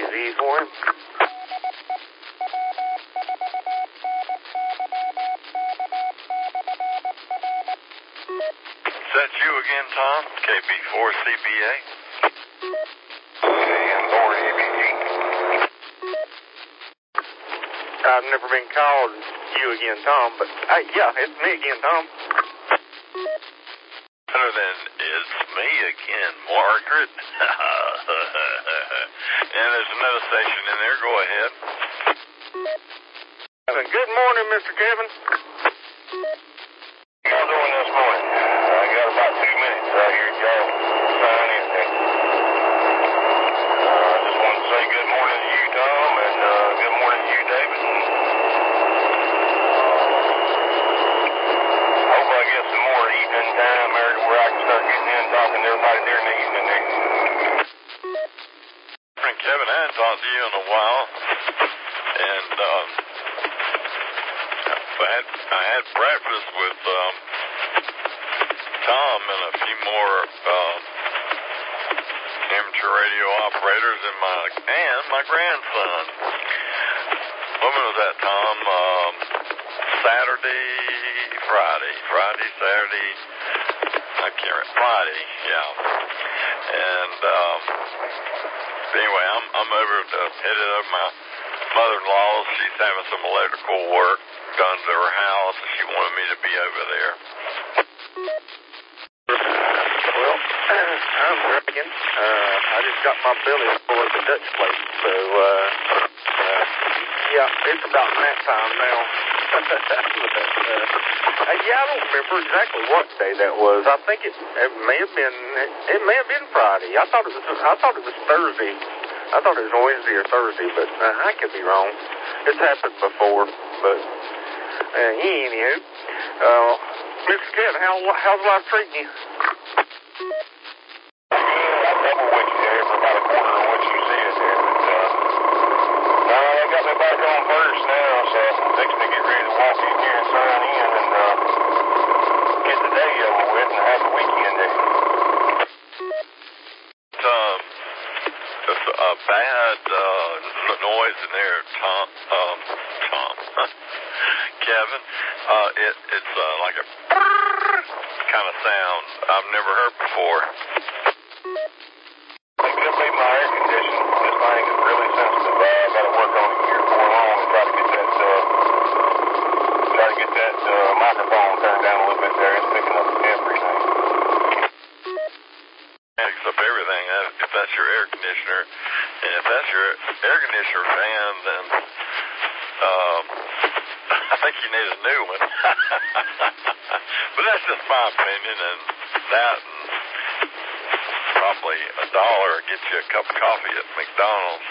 easy for him. Is that you again, Tom? KB4CBA? KN4EBG. I've never been called you again, Tom, but yeah, it's me again, Tom. Other than it's me again, Margaret. And there's another station in there. Go ahead. Good morning, Mr. Kevin. How y'all doing this morning? I got about 2 minutes out here, y'all. Sign in there. Just want to say good morning to you, Tom, and good morning to you, David. Hope I get some more evening time there to where I can start getting in talking to everybody during the evening there. Kevin, I hadn't talked to you in a while, and I had breakfast with Tom and a few more amateur radio operators and my grandson. When was that, Tom? Friday, Saturday. I can't remember. Friday, yeah. And anyway, I'm headed over my mother-in-law's. She's having some electrical work done to her house, and she wanted me to be over there. Well, I'm drinking. I just got my belly full of the Dutch plate, so yeah, it's about nap time now. Yeah, I don't remember exactly what day that was. I think it may have been Friday. I thought it was Thursday. I thought it was Wednesday or Thursday, but I could be wrong. It's happened before, but anywho, Mr. Kevin, how's life treating you? I double with you there for about a quarter of what you said there, but they got me back on first now, so I'm fixing to get ready to walk in here and sign in and get the day over with and have the weekend there. It's a bad noise in there, Tom. Kevin. It's like a kind of sound I've never heard before. It could be my air conditioning. This thing is really sensitive. I got to work on it here before long and try to get that microphone turned down a little bit there. It's picking up everything. Picks up everything. If that's your air conditioner, and if that's your air conditioner fan, then I think you need a new one. But that's just my opinion, and that and probably $1 gets you a cup of coffee at McDonald's.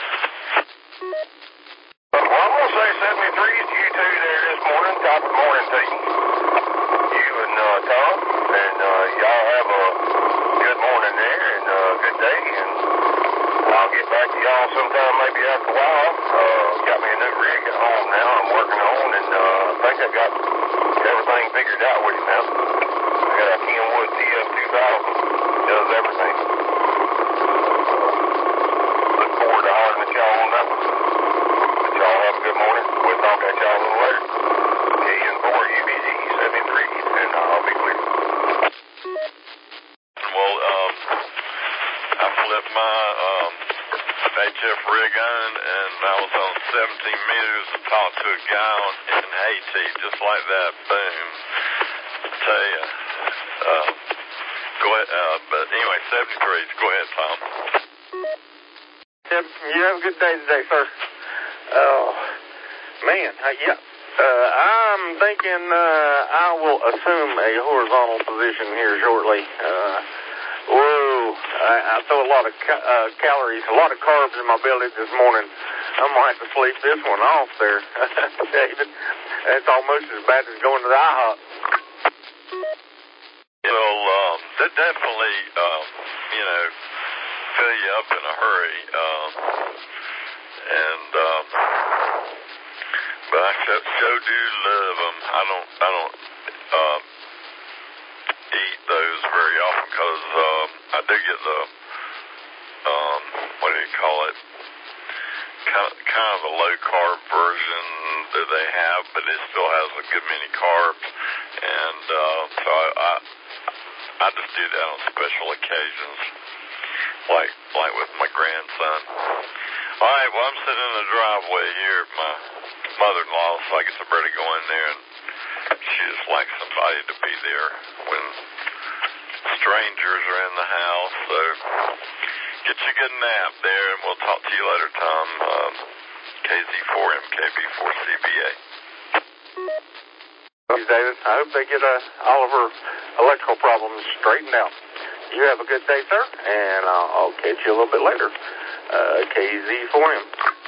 Well, I'm going to say 73 to you two there this morning. Top of the morning to you. You and Tom. And y'all have a good morning there and a good day. And I'll get back to y'all sometime maybe after a while. Got me a new rig at home now I'm working on. And I think I got everything figured out with it now. I got a Kenwood TF2000. Does everything. Look forward to hollering at y'all on that one. Y'all have a good morning. We'll talk at y'all a little later. KN4UBG 73, and I'll be clear. Well, I flipped my HF rig on, and I was on 17 meters and talked to a guy in Haiti, just like that. Boom. I tell you. Go ahead. But anyway, 73. Go ahead, Tom. You have a good day today, sir. Oh, man, yeah. I'm thinking I will assume a horizontal position here shortly. Whoa, I throw a lot of calories, a lot of carbs in my belly this morning. I'm going to have to sleep this one off there, David. That's almost as bad as going to the IHOP. Well, that definitely, fill you up in a hurry. But I sure do love them. I don't eat those very often because I do get the what do you call it? kind of a low-carb version that they have, but it still has a good many carbs. And so I just do that on special occasions, like with my grandson. All right, well, I'm sitting in the driveway here at my mother-in-law, so I get to ready to go in there, and she just likes somebody to be there when strangers are in the house. So get you a good nap there, and we'll talk to you later, Tom. KZ4MKB4CBA. David, I hope they get all of her electrical problems straightened out. You have a good day, sir, and I'll catch you a little bit later. KZ4M.